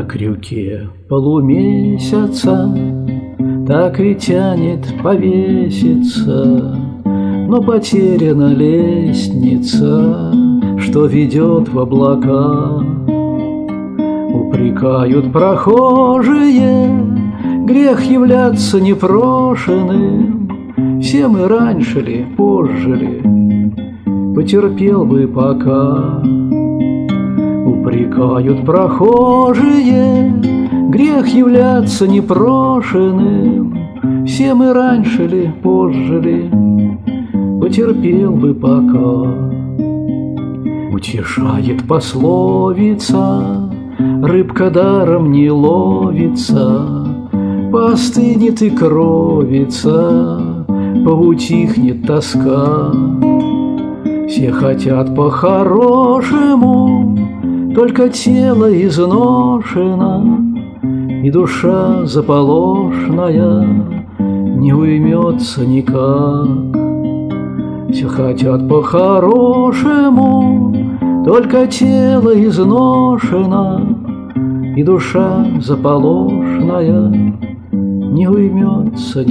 На крюке полумесяца так и тянет повеситься, но потеряна лестница, что ведет в облака. Упрекают прохожие, грех являться непрошенным. Все мы раньше ли, позже ли, потерпел бы пока. Упрекают прохожие, грех являться непрошенным. Все мы раньше ли, позже ли, потерпел бы пока. Утешает пословица, рыбка даром не ловится, поостынет и кровится, поутихнет тоска. Все хотят по-хорошему, только тело изношено, и душа заполошная не уймется никак. Все хотят по-хорошему, только тело изношено, и душа заполошная не уймется